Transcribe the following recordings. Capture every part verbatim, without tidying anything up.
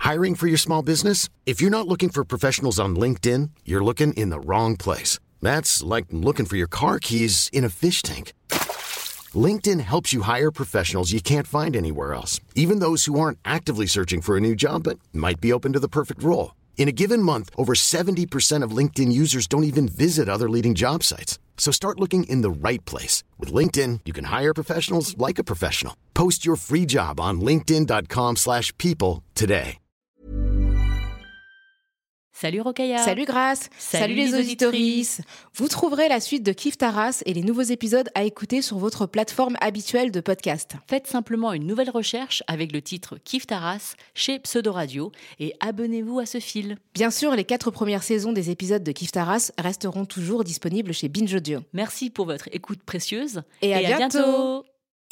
Hiring for your small business? If you're not looking for professionals on LinkedIn, you're looking in the wrong place. That's like looking for your car keys in a fish tank. LinkedIn helps you hire professionals you can't find anywhere else, even those who aren't actively searching for a new job but might be open to the perfect role. In a given month, over seventy percent of LinkedIn users don't even visit other leading job sites. So start looking in the right place. With LinkedIn, you can hire professionals like a professional. Post your free job on linkedin.com slash people today. Salut Rokhaya. Salut Grace. Salut, Salut les auditorices. Vous trouverez la suite de Kiffe ta race et les nouveaux épisodes à écouter sur votre plateforme habituelle de podcast. Faites simplement une nouvelle recherche avec le titre Kiffe ta race chez Pseudo Radio et abonnez-vous à ce fil. Bien sûr, les quatre premières saisons des épisodes de Kiffe ta race resteront toujours disponibles chez Binge Audio. Merci pour votre écoute précieuse et à, et à bientôt. bientôt.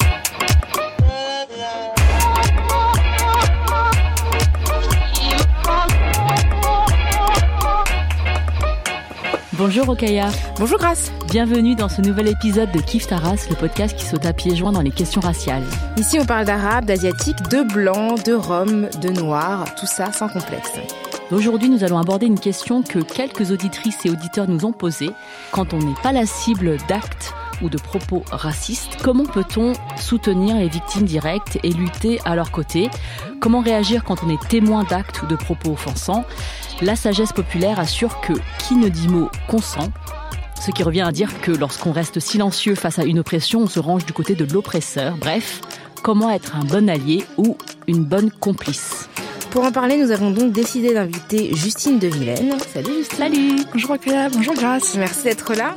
Bonjour Rokhaya. Bonjour Grace. Bienvenue dans ce nouvel épisode de Kiffe ta race, le podcast qui saute à pieds joints dans les questions raciales. Ici on parle d'arabe, d'asiatique, de blanc, de rome, de noir, tout ça sans complexe. Aujourd'hui, nous allons aborder une question que quelques auditrices et auditeurs nous ont posée. Quand on n'est pas la cible d'actes ou de propos racistes, comment peut-on soutenir les victimes directes et lutter à leur côté ? Comment réagir quand on est témoin d'actes ou de propos offensants ? La sagesse populaire assure que qui ne dit mot consent, ce qui revient à dire que lorsqu'on reste silencieux face à une oppression, on se range du côté de l'oppresseur. Bref, comment être un bon allié ou une bonne complice ? Pour en parler, nous avons donc décidé d'inviter Justine de Vilaine. Salut Justine. Salut. Bonjour Rokhaya, bonjour Grace. Merci d'être là.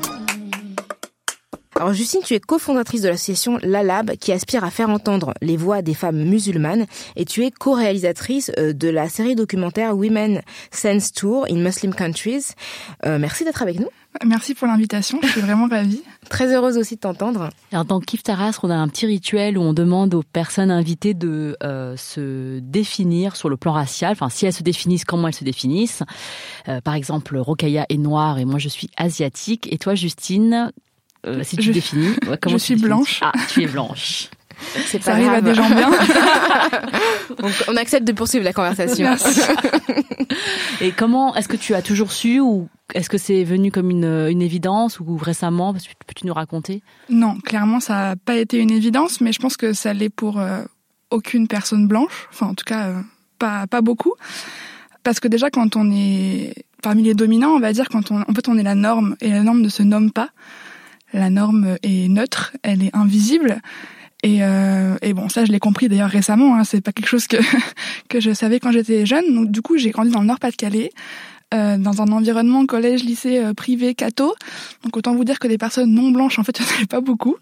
Alors Justine, tu es cofondatrice de l'association Lalab qui aspire à faire entendre les voix des femmes musulmanes et tu es co-réalisatrice de la série documentaire Women Sense Tour in Muslim Countries. Euh, merci d'être avec nous. Merci pour l'invitation, je suis vraiment ravie. Très heureuse aussi de t'entendre. Et en tant que Kiffe ta race, on a un petit rituel où on demande aux personnes invitées de euh, se définir sur le plan racial. Enfin, si elles se définissent, comment elles se définissent. Euh, par exemple, Rokhaya est noire et moi je suis asiatique. Et toi, Justine, euh, si tu je, te définis, comment je suis blanche. Ah, tu es blanche. C'est pas Ça arrive grave. à des gens bien. Donc, on accepte de poursuivre la conversation. Merci. Et comment, est-ce que tu as toujours su ou est-ce que c'est venu comme une, une évidence ou récemment? Peux-tu nous raconter? Non, clairement, ça n'a pas été une évidence, mais je pense que ça l'est pour euh, aucune personne blanche. Enfin, en tout cas, euh, pas, pas beaucoup. Parce que déjà, quand on est parmi les dominants, on va dire, quand on, en fait, on est la norme et la norme ne se nomme pas. La norme est neutre, elle est invisible. Et, euh, et bon, ça, je l'ai compris d'ailleurs récemment. Hein, c'est pas quelque chose que que je savais quand j'étais jeune. Donc, du coup, j'ai grandi dans le Nord-Pas-de-Calais, euh, dans un environnement collège, lycée euh, privé, catho. Donc, autant vous dire que des personnes non blanches, en fait, il n'y en avait pas beaucoup.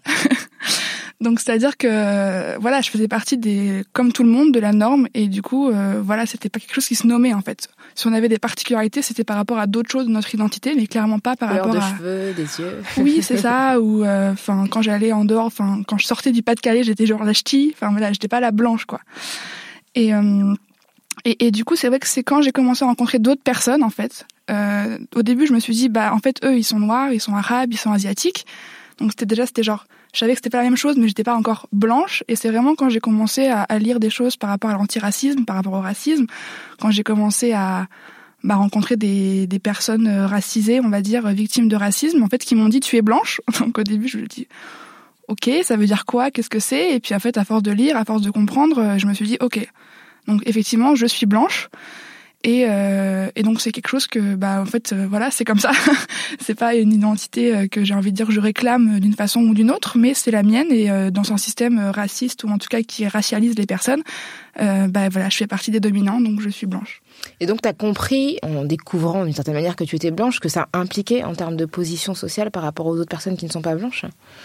Donc, c'est-à-dire que voilà, je faisais partie des, comme tout le monde, de la norme. Et du coup, euh, voilà, c'était pas quelque chose qui se nommait en fait. Si on avait des particularités, c'était par rapport à d'autres choses de notre identité, mais clairement pas par Couleur rapport de à cheveux, des yeux. Oui, c'est ça. Ou enfin, euh, quand j'allais en dehors, enfin, quand je sortais du Pas-de-Calais, j'étais genre la ch'ti. Enfin voilà, j'étais pas la blanche quoi. Et euh, et, et du coup, c'est vrai que c'est quand j'ai commencé à rencontrer d'autres personnes en fait. Euh, au début, je me suis dit bah en fait eux, ils sont noirs, ils sont arabes, ils sont asiatiques. Donc c'était déjà c'était genre je savais que c'était pas la même chose, mais j'étais pas encore blanche. Et c'est vraiment quand j'ai commencé à, à lire des choses par rapport à l'antiracisme, par rapport au racisme, quand j'ai commencé à bah, rencontrer des, des personnes racisées, on va dire, victimes de racisme, en fait, qui m'ont dit « tu es blanche ». Donc au début, je me dis « ok, ça veut dire quoi ? Qu'est-ce que c'est ?» Et puis en fait, à force de lire, à force de comprendre, je me suis dit « ok, donc effectivement, je suis blanche ». Et, euh, et donc c'est quelque chose que bah en fait euh, voilà c'est comme ça c'est pas une identité euh, que j'ai envie de dire que je réclame d'une façon ou d'une autre, mais c'est la mienne et euh, dans un système raciste ou en tout cas qui racialise les personnes, euh, bah voilà je fais partie des dominants donc je suis blanche. Et donc t'as compris en découvrant d'une certaine manière que tu étais blanche que ça impliquait en termes de position sociale par rapport aux autres personnes qui ne sont pas blanches?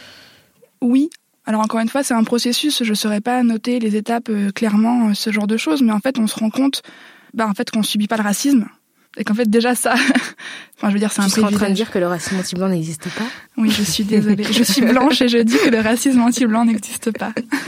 Oui. Alors encore une fois, c'est un processus, je saurais pas noter les étapes euh, clairement, euh, ce genre de choses, mais en fait on se rend compte bah en fait qu'on subit pas le racisme et qu'en fait déjà ça enfin je veux dire c'est un privilège. Tu serais en train de dire que le racisme anti-blanc n'existe pas? Oui, je suis désolée. Je suis blanche et je dis que le racisme anti-blanc n'existe pas.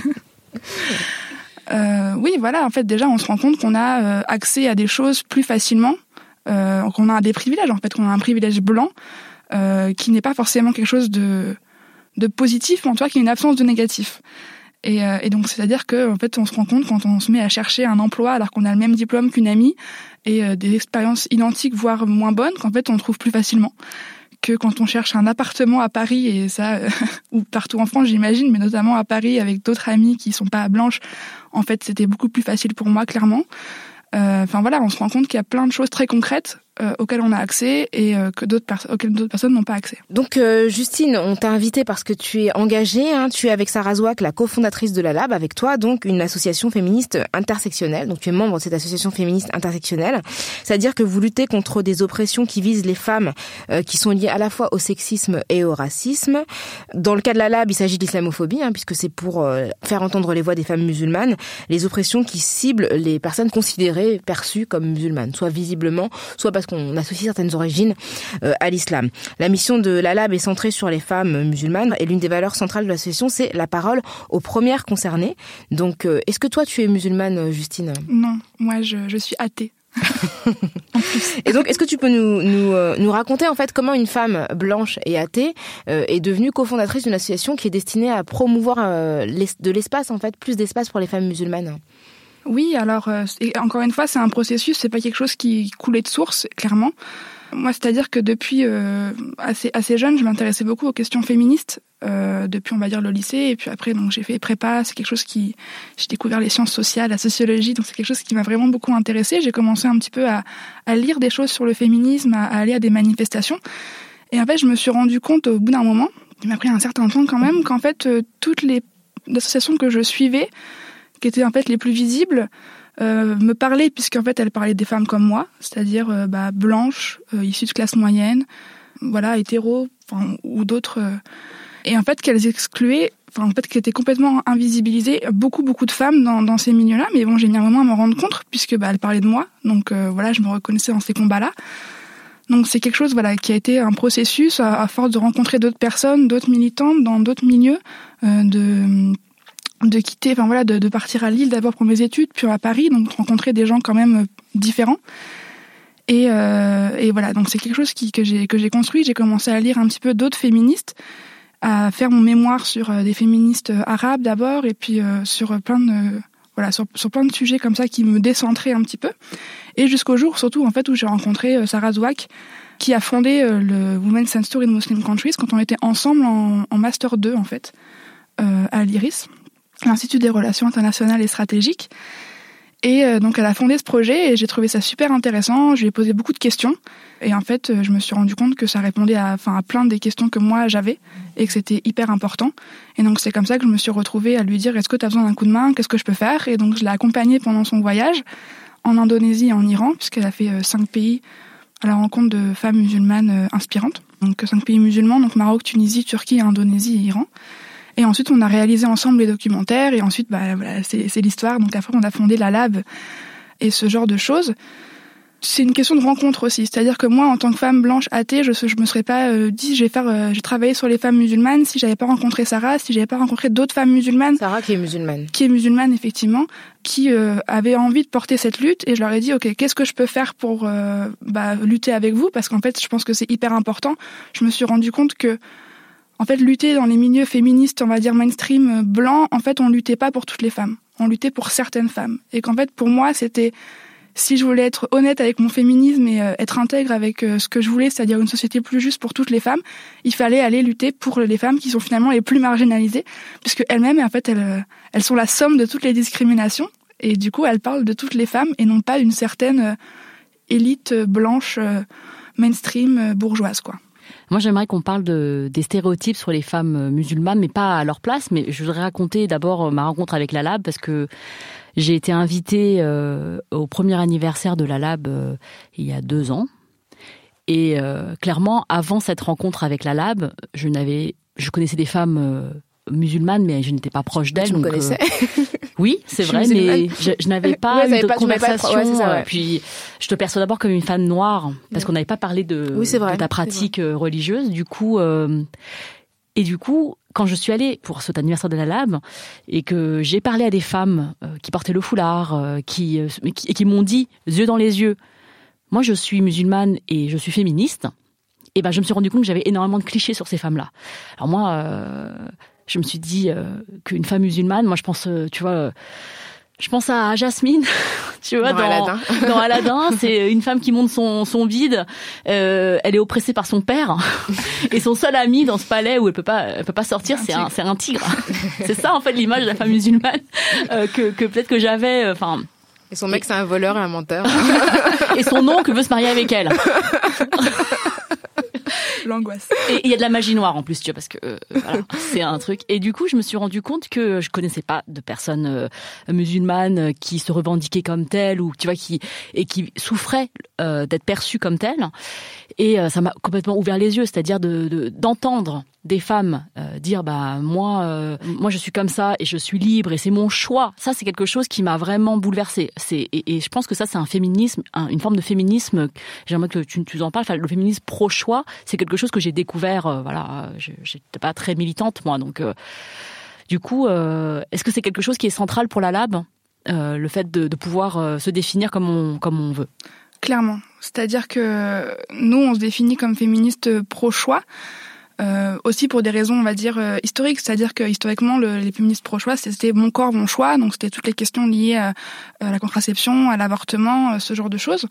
euh, oui, voilà, en fait déjà on se rend compte qu'on a euh, accès à des choses plus facilement, euh, qu'on a des privilèges en fait, qu'on a un privilège blanc euh, qui n'est pas forcément quelque chose de de positif, mais en tout cas qui est une absence de négatif. Et, euh, et donc, c'est-à-dire que, en fait, on se rend compte quand on se met à chercher un emploi alors qu'on a le même diplôme qu'une amie et euh, des expériences identiques, voire moins bonnes, qu'en fait, on trouve plus facilement que quand on cherche un appartement à Paris, et ça, euh, ou partout en France, j'imagine, mais notamment à Paris avec d'autres amies qui sont pas blanches. En fait, c'était beaucoup plus facile pour moi, clairement. Enfin euh, voilà, on se rend compte qu'il y a plein de choses très concrètes euh, auxquelles on a accès et euh, que d'autres pers- auxquelles d'autres personnes n'ont pas accès. Donc euh, Justine, on t'a invitée parce que tu es engagée, hein, tu es avec Sarah Zouak, la cofondatrice de la Lab, avec toi, donc une association féministe intersectionnelle. Donc tu es membre de cette association féministe intersectionnelle, c'est-à-dire que vous luttez contre des oppressions qui visent les femmes, euh, qui sont liées à la fois au sexisme et au racisme. Dans le cas de la Lab, il s'agit d'islamophobie, hein, puisque c'est pour euh, faire entendre les voix des femmes musulmanes, les oppressions qui ciblent les personnes considérées, perçues comme musulmanes, soit visiblement, soit parce qu'on associe certaines origines euh, à l'islam. La mission de la Lab est centrée sur les femmes musulmanes et l'une des valeurs centrales de l'association, c'est la parole aux premières concernées. Donc, euh, est-ce que toi, tu es musulmane, Justine ? Non, moi, je, je suis athée. Et donc, est-ce que tu peux nous, nous, euh, nous raconter en fait comment une femme blanche et athée euh, est devenue cofondatrice d'une association qui est destinée à promouvoir euh, l'es- de l'espace, en fait, plus d'espace pour les femmes musulmanes ? Oui, alors, euh, et encore une fois, c'est un processus, c'est pas quelque chose qui coulait de source, clairement. Moi, c'est-à-dire que depuis euh, assez, assez jeune, je m'intéressais beaucoup aux questions féministes, euh, depuis, on va dire, le lycée, et puis après, donc, j'ai fait prépa, c'est quelque chose qui... J'ai découvert les sciences sociales, la sociologie, donc c'est quelque chose qui m'a vraiment beaucoup intéressée. J'ai commencé un petit peu à, à lire des choses sur le féminisme, à, à aller à des manifestations. Et en fait, je me suis rendu compte, au bout d'un moment, il m'a pris un certain temps quand même, qu'en fait, euh, toutes les associations que je suivais, qui étaient en fait les plus visibles, euh, me parlaient, puisqu'en fait elles parlaient des femmes comme moi, c'est-à-dire euh, bah, blanches, euh, issues de classe moyenne, voilà, hétéros, ou d'autres. Euh, et en fait qu'elles excluaient, enfin en fait qu'elles étaient complètement invisibilisées, beaucoup beaucoup de femmes dans, dans ces milieux-là. Mais bon, j'ai mis un moment à me rendre compte, puisque bah, elles parlaient de moi, donc euh, voilà, je me reconnaissais dans ces combats-là. Donc c'est quelque chose voilà qui a été un processus à, à force de rencontrer d'autres personnes, d'autres militantes dans d'autres milieux, euh, de de quitter, enfin voilà, de, de partir à Lille d'abord pour mes études, puis à Paris, donc rencontrer des gens quand même différents. Et, euh, et voilà, donc c'est quelque chose qui, que j'ai que j'ai construit. J'ai commencé à lire un petit peu d'autres féministes, à faire mon mémoire sur des féministes arabes d'abord, et puis euh, sur plein de voilà sur, sur plein de sujets comme ça qui me décentraient un petit peu. Et jusqu'au jour surtout en fait où j'ai rencontré Sarah Zouak, qui a fondé le Women's Center in Muslim Countries quand on était ensemble en, en master deux en fait euh, à l'I R I S. L'Institut des Relations Internationales et Stratégiques. Et euh, donc, elle a fondé ce projet et j'ai trouvé ça super intéressant. Je lui ai posé beaucoup de questions. Et en fait, je me suis rendu compte que ça répondait à, enfin, à plein des questions que moi j'avais et que c'était hyper important. Et donc, c'est comme ça que je me suis retrouvée à lui dire « Est-ce que tu as besoin d'un coup de main ? Qu'est-ce que je peux faire ?» Et donc, je l'ai accompagnée pendant son voyage en Indonésie et en Iran, puisqu'elle a fait euh, cinq pays à la rencontre de femmes musulmanes euh, inspirantes. Donc, cinq pays musulmans, donc Maroc, Tunisie, Turquie, Indonésie et Iran. Et ensuite, on a réalisé ensemble les documentaires. Et ensuite, bah, voilà, c'est, c'est l'histoire. Donc après, on a fondé la Lab et ce genre de choses. C'est une question de rencontre aussi. C'est-à-dire que moi, en tant que femme blanche athée, je je me serais pas euh, dit, je vais faire, euh, j'ai travaillé sur les femmes musulmanes si j'avais pas rencontré Sarah, si j'avais pas rencontré d'autres femmes musulmanes. Sarah qui est musulmane. Qui est musulmane, effectivement, qui euh, avait envie de porter cette lutte. Et je leur ai dit, ok, qu'est-ce que je peux faire pour euh, bah, lutter avec vous ? Parce qu'en fait, je pense que c'est hyper important. Je me suis rendu compte que en fait, lutter dans les milieux féministes, on va dire mainstream, blancs, en fait, on luttait pas pour toutes les femmes. On luttait pour certaines femmes. Et qu'en fait, pour moi, c'était, si je voulais être honnête avec mon féminisme et euh, être intègre avec euh, ce que je voulais, c'est-à-dire une société plus juste pour toutes les femmes, il fallait aller lutter pour les femmes qui sont finalement les plus marginalisées, puisque elles-mêmes, en fait, elles, elles sont la somme de toutes les discriminations. Et du coup, elles parlent de toutes les femmes et non pas d'une certaine euh, élite blanche, euh, mainstream, euh, bourgeoise, quoi. Moi, j'aimerais qu'on parle de, des stéréotypes sur les femmes musulmanes, mais pas à leur place. Mais je voudrais raconter d'abord ma rencontre avec la Lab, parce que j'ai été invitée euh, au premier anniversaire de la Lab euh, il y a deux ans. Et euh, clairement, avant cette rencontre avec la Lab, je n'avais, je connaissais des femmes euh, musulmanes, mais je n'étais pas proche d'elles. Tu me donc, connaissais euh, Oui, c'est vrai, mais je, je n'avais pas ouais, eu de pas, conversation. Pas, ouais, c'est ça, ouais. Puis, je te perçois d'abord comme une femme noire, parce qu'on n'avait pas parlé de, oui, c'est vrai, de ta pratique religieuse. Du coup, euh, et du coup, quand je suis allée pour cet anniversaire de la Lab, et que j'ai parlé à des femmes euh, qui portaient le foulard, euh, qui, euh, qui, et qui m'ont dit, yeux dans les yeux, moi je suis musulmane et je suis féministe, et ben je me suis rendu compte que j'avais énormément de clichés sur ces femmes-là. Alors moi... Euh, je me suis dit euh, qu'une femme musulmane, moi je pense, euh, tu vois, euh, je pense à Jasmine, tu vois, dans, dans Aladdin. Dans Aladdin, c'est une femme qui monte son, son vide, euh, elle est oppressée par son père, et son seul ami dans ce palais où elle peut pas, elle peut pas sortir, c'est un, c'est un tigre. C'est ça en fait l'image de la femme musulmane euh, que, que peut-être que j'avais, enfin. Euh, Et son mec, c'est un voleur et un menteur. Et son oncle veut se marier avec elle. L'angoisse. Et il y a de la magie noire en plus, tu vois, parce que euh, voilà, c'est un truc. Et du coup, je me suis rendu compte que je connaissais pas de personnes euh, musulmanes qui se revendiquaient comme telles ou tu vois qui et qui souffraient euh, d'être perçues comme telles. Et euh, ça m'a complètement ouvert les yeux, c'est-à-dire de, de d'entendre des femmes euh, dire bah moi euh, moi je suis comme ça et je suis libre et c'est mon choix. Ça c'est quelque chose qui m'a vraiment bouleversée. C'est et, et je pense que ça c'est un féminisme, un, une forme de féminisme. J'aimerais que tu, tu en parles. Enfin, le féminisme pro-choix, c'est quelque chose que j'ai découvert. Euh, voilà, je j'étais pas très militante moi, donc euh, du coup, euh, est-ce que c'est quelque chose qui est central pour la Lab, euh, le fait de, de pouvoir euh, se définir comme on comme on veut? Clairement, c'est-à-dire que nous on se définit comme féministes pro-choix. Euh, aussi pour des raisons, on va dire, euh, historiques, c'est-à-dire que historiquement, le, les féministes pro-choix, c'était mon corps, mon choix, donc c'était toutes les questions liées à, à la contraception, à l'avortement, euh, ce genre de choses.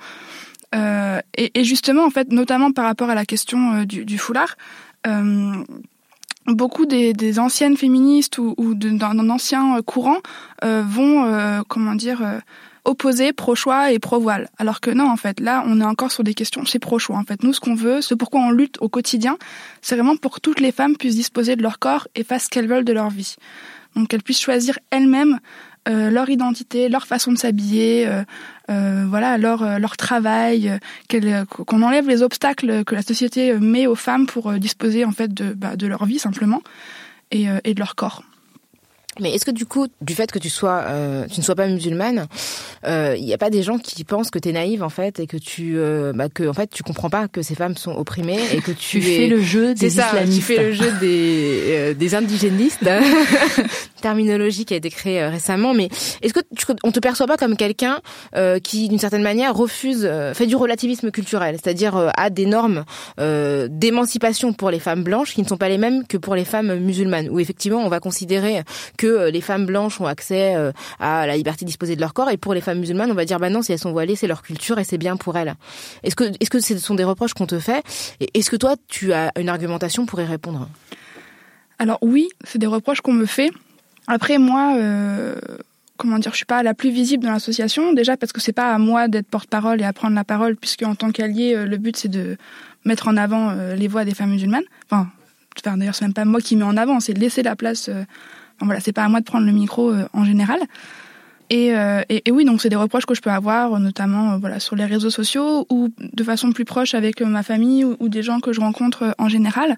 Euh, et, et justement, en fait, notamment par rapport à la question euh, du, du foulard, euh, beaucoup des, des anciennes féministes ou, ou de, d'un ancien courant euh, vont, euh, comment dire, euh, opposés pro-choix et pro-voile. Alors que non, en fait, là, on est encore sur des questions, c'est pro-choix. En fait, nous, ce qu'on veut, ce pourquoi on lutte au quotidien, c'est vraiment pour que toutes les femmes puissent disposer de leur corps et fassent ce qu'elles veulent de leur vie. Donc, qu'elles puissent choisir elles-mêmes euh, leur identité, leur façon de s'habiller, euh, euh, voilà, leur euh, leur travail, euh, qu'elles, qu'on enlève les obstacles que la société met aux femmes pour euh, disposer en fait de bah, de leur vie simplement et euh, et de leur corps. Mais est-ce que du coup, du fait que tu sois, euh, tu ne sois pas musulmane, il euh, y a pas des gens qui pensent que t'es naïve en fait et que tu, euh, bah, que en fait tu comprends pas que ces femmes sont opprimées et que tu, tu es, fais le jeu des c'est ça, islamistes. Tu fais le jeu des euh, des indigénistes, terminologie qui a été créée euh, récemment. Mais est-ce que tu, on te perçoit pas comme quelqu'un euh, qui, d'une certaine manière, refuse, euh, fait du relativisme culturel, c'est-à-dire euh, a des normes euh, d'émancipation pour les femmes blanches qui ne sont pas les mêmes que pour les femmes musulmanes, où effectivement on va considérer que que les femmes blanches ont accès à la liberté de disposer de leur corps et pour les femmes musulmanes, on va dire bah non, si elles sont voilées, c'est leur culture et c'est bien pour elles. Est-ce que est-ce que ce sont des reproches qu'on te fait et est-ce que toi tu as une argumentation pour y répondre? Alors oui, c'est des reproches qu'on me fait. Après moi euh, comment dire, je suis pas la plus visible dans l'association, déjà parce que c'est pas à moi d'être porte-parole et à prendre la parole, puisque en tant qu'allié, le but c'est de mettre en avant les voix des femmes musulmanes. Enfin, enfin d'ailleurs c'est même pas moi qui mets en avant, c'est de laisser la place. Euh, enfin, voilà, c'est pas à moi de prendre le micro euh, en général. Et, euh, et, et oui, donc c'est des reproches que je peux avoir, notamment euh, voilà sur les réseaux sociaux ou de façon plus proche avec euh, ma famille ou, ou des gens que je rencontre euh, en général.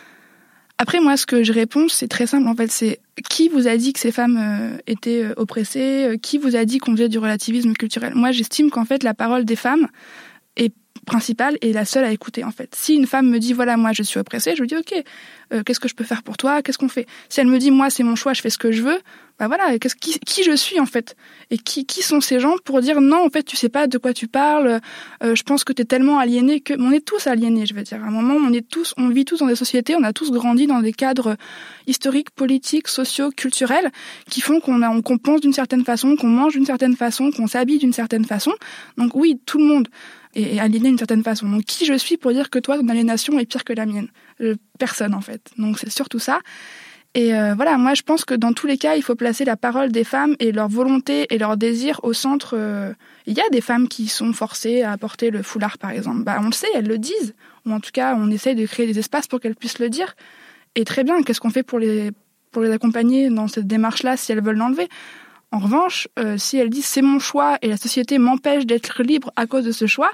Après, moi, ce que je réponds, c'est très simple. En fait, c'est qui vous a dit que ces femmes euh, étaient euh, oppressées, euh, qui vous a dit qu'on faisait du relativisme culturel. Moi, j'estime qu'en fait, la parole des femmes est principale et la seule à écouter, en fait. Si une femme me dit, voilà, moi, je suis oppressée, je lui dis, ok, euh, qu'est-ce que je peux faire pour toi? Qu'est-ce qu'on fait? Si elle me dit, moi, c'est mon choix, je fais ce que je veux, bah voilà, qu'est-ce, qui, qui je suis, en fait? Et qui, qui sont ces gens pour dire, non, en fait, tu sais pas de quoi tu parles, euh, je pense que t'es tellement aliéné que, on est tous aliénés, je veux dire. À un moment, on est tous, on vit tous dans des sociétés, on a tous grandi dans des cadres historiques, politiques, sociaux, culturels, qui font qu'on a, qu'on pense d'une certaine façon, qu'on mange d'une certaine façon, qu'on s'habille d'une certaine façon. Donc oui, tout le monde est aliéné d'une certaine façon. Donc qui je suis pour dire que toi, ton aliénation est pire que la mienne? euh, Personne, en fait. Donc c'est surtout ça. Et euh, voilà, moi je pense que dans tous les cas, il faut placer la parole des femmes et leur volonté et leur désir au centre. Euh, il y a des femmes qui sont forcées à porter le foulard, par exemple. Bah, on le sait, elles le disent. Ou en tout cas, on essaye de créer des espaces pour qu'elles puissent le dire. Et très bien, qu'est-ce qu'on fait pour les, pour les accompagner dans cette démarche-là si elles veulent l'enlever? En revanche, euh, si elles disent c'est mon choix et la société m'empêche d'être libre à cause de ce choix,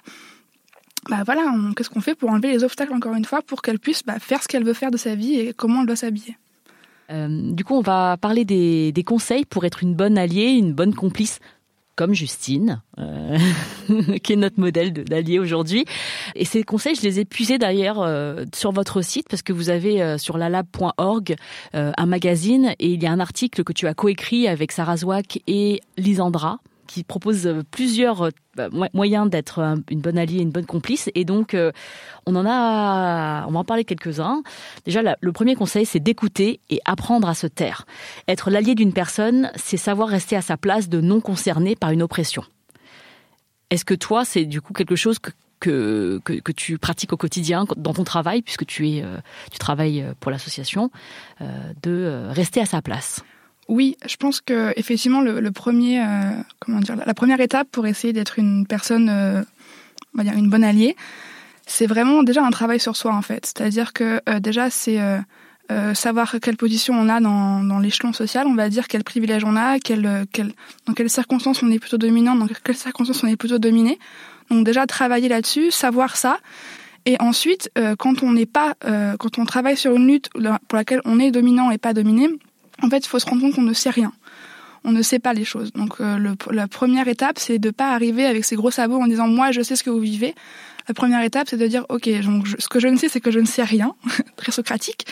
bah voilà, on, qu'est-ce qu'on fait pour enlever les obstacles encore une fois pour qu'elle puisse bah, faire ce qu'elle veut faire de sa vie et comment elle doit s'habiller. Euh, du coup, on va parler des, des conseils pour être une bonne alliée, une bonne complice, comme Justine, euh, qui est notre modèle d'alliée aujourd'hui. Et ces conseils, je les ai puisés d'ailleurs euh, sur votre site, parce que vous avez euh, sur lalab point org euh, un magazine, et il y a un article que tu as coécrit avec Sarah Zouak et Lisandra, qui propose plusieurs bah, moyens d'être un, une bonne alliée, une bonne complice. Et donc, euh, on en a, on va en parler quelques-uns. Déjà, la, le premier conseil, c'est d'écouter et apprendre à se taire. Être l'allié d'une personne, c'est savoir rester à sa place de non concerné par une oppression. Est-ce que toi, c'est du coup quelque chose que Que, que, que tu pratiques au quotidien dans ton travail, puisque tu, es, euh, tu travailles pour l'association, euh, de euh, rester à sa place? Oui, je pense que effectivement le, le premier, euh, comment dire, la première étape pour essayer d'être une personne, euh, on va dire une bonne alliée, c'est vraiment déjà un travail sur soi en fait. C'est-à-dire que euh, déjà c'est euh, euh, savoir quelle position on a dans, dans l'échelon social, on va dire quel privilège on a, quel, quel, dans quelles circonstances on est plutôt dominant, dans quelles circonstances on est plutôt dominé. Donc déjà travailler là-dessus, savoir ça, et ensuite euh, quand on n'est pas, euh, quand on travaille sur une lutte pour laquelle on est dominant et pas dominé, en fait il faut se rendre compte qu'on ne sait rien, on ne sait pas les choses. Donc euh, le, la première étape c'est de pas arriver avec ses gros sabots en disant moi je sais ce que vous vivez. La première étape c'est de dire ok donc je, ce que je ne sais c'est que je ne sais rien, très socratique,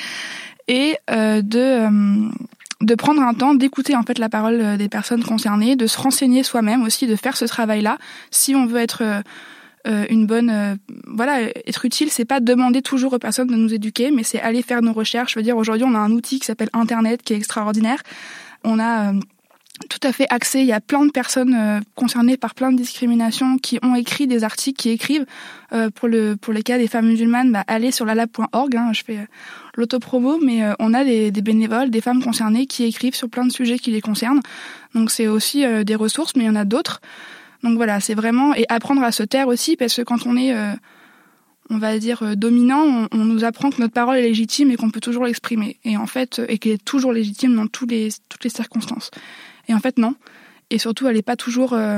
et euh, de euh, de prendre un temps d'écouter en fait la parole des personnes concernées, de se renseigner soi-même aussi, de faire ce travail-là. Si on veut être euh, une bonne, euh, voilà, être utile, c'est pas demander toujours aux personnes de nous éduquer, mais c'est aller faire nos recherches. Je veux dire, aujourd'hui, on a un outil qui s'appelle Internet, qui est extraordinaire. On a euh, tout à fait accès. Il y a plein de personnes euh, concernées par plein de discriminations qui ont écrit des articles, qui écrivent euh, pour le pour les cas des femmes musulmanes. Bah, allez sur lalab point org. Hein, je fais euh, l'autopromo, mais euh, on a des, des bénévoles, des femmes concernées qui écrivent sur plein de sujets qui les concernent. Donc c'est aussi euh, des ressources, mais il y en a d'autres. Donc voilà, c'est vraiment et apprendre à se taire aussi, parce que quand on est, euh, on va dire euh, dominant, on, on nous apprend que notre parole est légitime et qu'on peut toujours l'exprimer. Et en fait, et qu'elle est toujours légitime dans tous les toutes les circonstances. Et en fait, non. Et surtout, elle n'est pas toujours euh,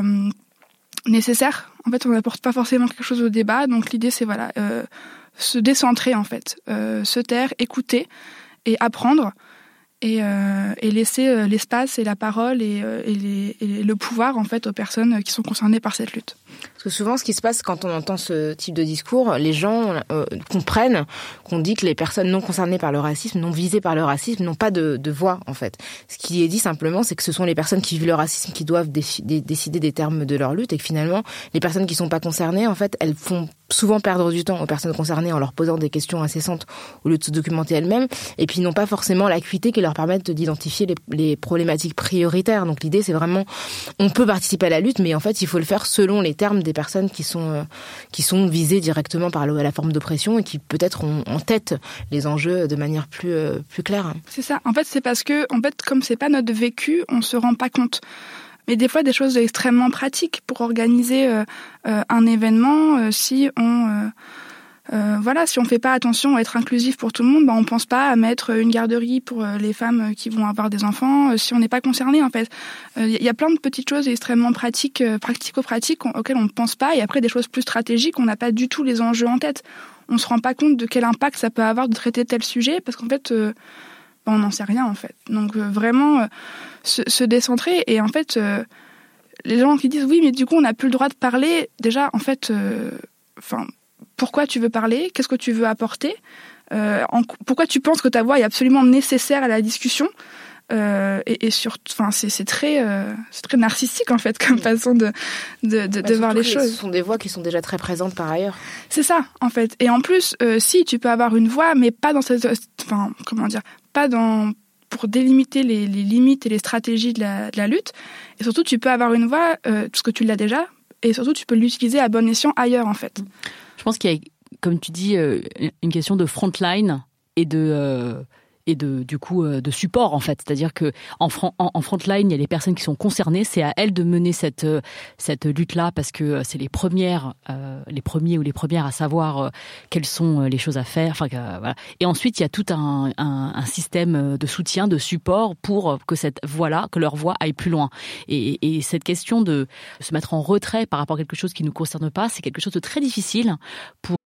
nécessaire. En fait, on n'apporte pas forcément quelque chose au débat. Donc, l'idée, c'est voilà, euh, se décentrer, en fait. Euh, se taire, écouter et apprendre. Et, euh, et laisser euh, l'espace et la parole et, euh, et, les, et le pouvoir, en fait, aux personnes qui sont concernées par cette lutte. Parce que souvent, ce qui se passe quand on entend ce type de discours, les gens euh, comprennent qu'on dit que les personnes non concernées par le racisme, non visées par le racisme, n'ont pas de, de voix, en fait. Ce qui est dit simplement, c'est que ce sont les personnes qui vivent le racisme qui doivent défi- dé- décider des termes de leur lutte, et que finalement, les personnes qui sont pas concernées, en fait, elles font souvent perdre du temps aux personnes concernées en leur posant des questions incessantes au lieu de se documenter elles-mêmes, et puis n'ont pas forcément l'acuité qui leur permette d'identifier les, les problématiques prioritaires. Donc l'idée, c'est vraiment, on peut participer à la lutte, mais en fait, il faut le faire selon les termes des personnes qui sont euh, qui sont visées directement par le, la forme d'oppression et qui peut-être ont en tête les enjeux de manière plus euh, plus claire. C'est ça. En fait, c'est parce que en fait, comme c'est pas notre vécu, on se rend pas compte. Mais des fois, des choses extrêmement pratiques pour organiser euh, euh, un événement. Euh, si on euh, euh, voilà, si on fait pas attention à être inclusif pour tout le monde, bah on pense pas à mettre une garderie pour euh, les femmes qui vont avoir des enfants. Euh, si on n'est pas concerné, en fait, il euh, y a plein de petites choses extrêmement pratiques, euh, pratico-pratiques auxquelles on ne pense pas. Et après, des choses plus stratégiques, on n'a pas du tout les enjeux en tête. On se rend pas compte de quel impact ça peut avoir de traiter tel sujet, parce qu'en fait, euh, bah, on n'en sait rien en fait. Donc euh, vraiment euh, se, se décentrer. Et en fait, euh, les gens qui disent oui, mais du coup, on n'a plus le droit de parler. Déjà, en fait, enfin. Euh, Pourquoi tu veux parler? Qu'est-ce que tu veux apporter? euh, en, Pourquoi tu penses que ta voix est absolument nécessaire à la discussion? euh, Et, et surtout, enfin, c'est, c'est très, euh, c'est très narcissique en fait comme façon de de, de, bah, de voir les, les choses. Ce sont des voix qui sont déjà très présentes par ailleurs. C'est ça en fait. Et en plus, euh, si tu peux avoir une voix, mais pas dans cette, enfin, comment dire, pas dans pour délimiter les, les limites et les stratégies de la, de la lutte. Et surtout, tu peux avoir une voix euh, parce que tu l'as déjà. Et surtout, tu peux l'utiliser à bon escient ailleurs en fait. Je pense qu'il y a, comme tu dis, une question de frontline et de euh, et de du coup de support en fait. C'est-à-dire que en, front, en, en frontline, il y a les personnes qui sont concernées. C'est à elles de mener cette cette lutte-là parce que c'est les premières, euh, les premiers ou les premières à savoir euh, quelles sont les choses à faire. Enfin euh, voilà. Et ensuite, il y a tout un, un, un système de soutien, de support pour que cette voix-là, que leur voix aille plus loin. Et, et cette question de se mettre en retrait par rapport à quelque chose qui nous concerne pas, c'est quelque chose de très difficile pour.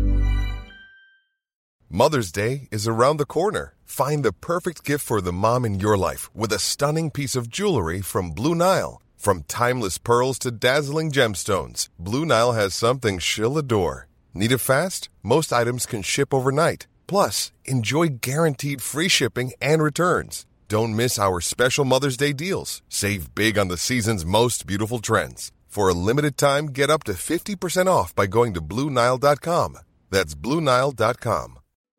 Mother's Day is around the corner. Find the perfect gift for the mom in your life with a stunning piece of jewelry from Blue Nile. From timeless pearls to dazzling gemstones, Blue Nile has something she'll adore. Need it fast? Most items can ship overnight. Plus, enjoy guaranteed free shipping and returns. Don't miss our special Mother's Day deals. Save big on the season's most beautiful trends. For a limited time, get up to fifty percent off by going to Blue Nile dot com. That's Blue Nile dot com.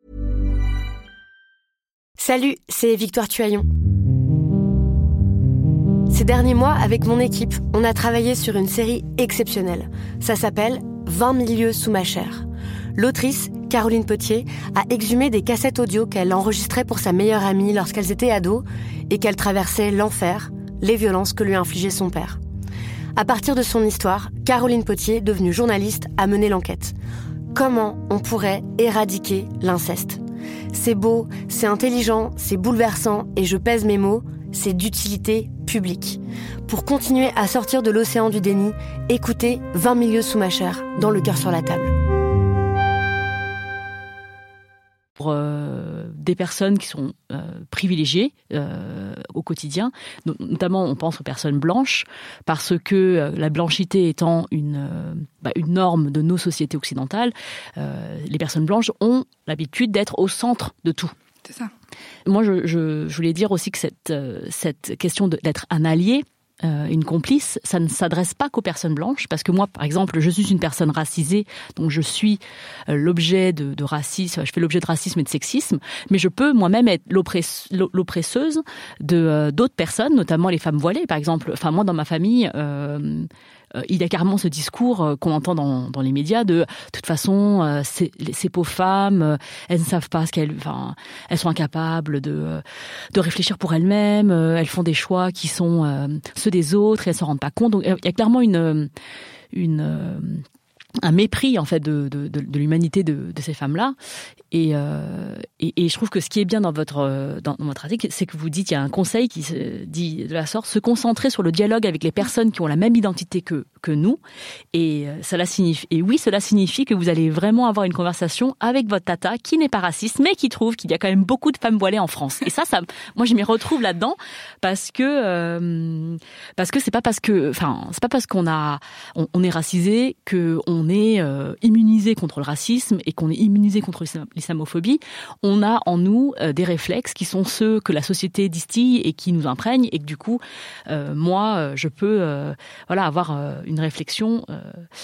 Salut, c'est Victoire Tuaillon. Ces derniers mois, avec mon équipe, on a travaillé sur une série exceptionnelle. Ça s'appelle vingt mille lieues sous ma chair. L'autrice, Caroline Potier, a exhumé des cassettes audio qu'elle enregistrait pour sa meilleure amie lorsqu'elles étaient ados et qu'elle traversait l'enfer, les violences que lui infligeait son père. À partir de son histoire, Caroline Potier, devenue journaliste, a mené l'enquête. Comment on pourrait éradiquer l'inceste ? C'est beau, c'est intelligent, c'est bouleversant et je pèse mes mots, c'est d'utilité publique. Pour continuer à sortir de l'océan du déni, écoutez vingt mille lieues sous ma chair, dans le cœur sur la table. Pour euh, des personnes qui sont euh, privilégiées euh, au quotidien, notamment on pense aux personnes blanches, parce que euh, la blanchité étant une, euh, bah, une norme de nos sociétés occidentales, euh, les personnes blanches ont l'habitude d'être au centre de tout. C'est ça. Moi, je, je, je voulais dire aussi que cette, euh, cette question de, d'être un allié, Euh, une complice, ça ne s'adresse pas qu'aux personnes blanches, parce que moi, par exemple, je suis une personne racisée, donc je suis euh, l'objet de, de racisme, je fais l'objet de racisme et de sexisme, mais je peux moi-même être l'oppresse, l'oppresseuse de euh, d'autres personnes, notamment les femmes voilées, par exemple. Enfin, moi, dans ma famille, euh, euh, il y a carrément ce discours euh, qu'on entend dans, dans les médias de, de toute façon, euh, ces, ces pauvres femmes, euh, elles ne savent pas ce qu'elles, enfin, elles sont incapables de euh, de réfléchir pour elles-mêmes, euh, elles font des choix qui sont euh, ceux des autres et elles s'en rendent pas compte. Donc il y a clairement une une un mépris en fait de de, de, de l'humanité de, de ces femmes-là. Et, euh, et et je trouve que ce qui est bien dans votre dans votre article, c'est que vous dites qu'il y a un conseil qui se dit de la sorte: se concentrer sur le dialogue avec les personnes qui ont la même identité que que nous. Et cela signifie et oui, cela signifie que vous allez vraiment avoir une conversation avec votre tata qui n'est pas raciste, mais qui trouve qu'il y a quand même beaucoup de femmes voilées en France. Et ça, ça, moi, je m'y retrouve là-dedans parce que euh, parce que c'est pas parce que, enfin, c'est pas parce qu'on a on, on est racisé que on est euh, immunisé contre le racisme et qu'on est immunisé contre l'islamophobie. On a en nous euh, des réflexes qui sont ceux que la société distille et qui nous imprègnent, et que du coup, euh, moi, je peux euh, voilà avoir euh, une réflexion euh,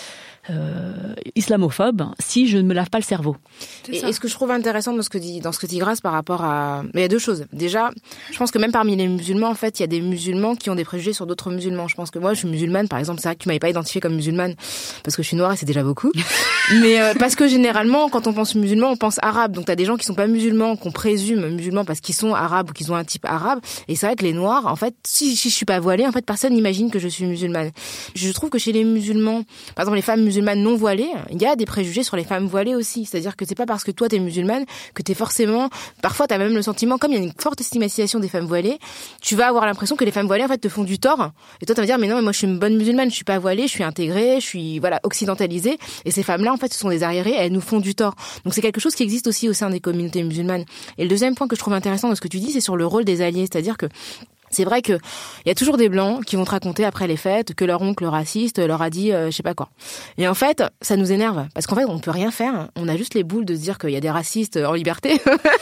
euh, islamophobe si je ne me lave pas le cerveau. Et, et ce que je trouve intéressant dans ce que dit dans ce que dit Grace par rapport à, mais il y a deux choses. Déjà, je pense que même parmi les musulmans, en fait, il y a des musulmans qui ont des préjugés sur d'autres musulmans. Je pense que moi, je suis musulmane, par exemple. C'est vrai que tu m'avais pas identifiée comme musulmane parce que je suis noire et c'est déjà beaucoup. Mais euh, parce que généralement, quand on pense musulman, on pense arabe. Donc t'as des gens qui sont pas musulmans, qu'on présume musulmans parce qu'ils sont arabes ou qu'ils ont un type arabe. Et c'est vrai que les noirs, en fait, si, si je suis pas voilée, en fait, personne n'imagine que je suis musulmane. Je trouve que chez les musulmans, par exemple les femmes musulmanes non voilées, il y a des préjugés sur les femmes voilées aussi. C'est-à-dire que c'est pas parce que toi t'es musulmane que t'es forcément, parfois t'as même le sentiment, comme il y a une forte stigmatisation des femmes voilées, tu vas avoir l'impression que les femmes voilées en fait te font du tort. Et toi tu vas dire mais non, mais moi je suis une bonne musulmane, je suis pas voilée, je suis intégrée, je suis voilà occidentalisée. Et ces femmes-là en fait ce sont des arriérées, elles nous font du tort. Donc c'est quelque chose qui existe aussi au sein des communautés musulmanes. Et le deuxième point que je trouve intéressant dans ce que tu dis, c'est sur le rôle des alliés, c'est-à-dire que c'est vrai que il y a toujours des blancs qui vont te raconter après les fêtes que leur oncle raciste leur a dit euh, je sais pas quoi. Et en fait, ça nous énerve parce qu'en fait, on peut rien faire. On a juste les boules de se dire qu'il y a des racistes en liberté.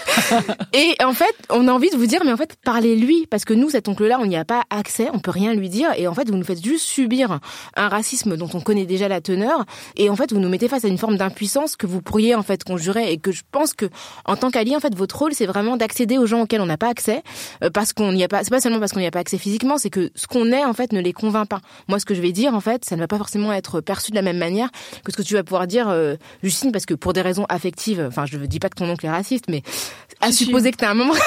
Et en fait, on a envie de vous dire mais en fait, parlez-lui parce que nous cet oncle-là, on n'y a pas accès, on peut rien lui dire et en fait, vous nous faites juste subir un racisme dont on connaît déjà la teneur et en fait, vous nous mettez face à une forme d'impuissance que vous pourriez en fait conjurer et que je pense que en tant qu'allié, en fait, votre rôle c'est vraiment d'accéder aux gens auxquels on n'a pas accès euh, parce qu'on n'y a pas c'est pas seulement parce qu'on n'y a pas accès physiquement, c'est que ce qu'on est en fait ne les convainc pas. Moi, ce que je vais dire en fait, ça ne va pas forcément être perçu de la même manière que ce que tu vas pouvoir dire, euh, Justine, parce que pour des raisons affectives, enfin, je ne dis pas que ton oncle est raciste, mais à je supposer suis... que t'as un membre.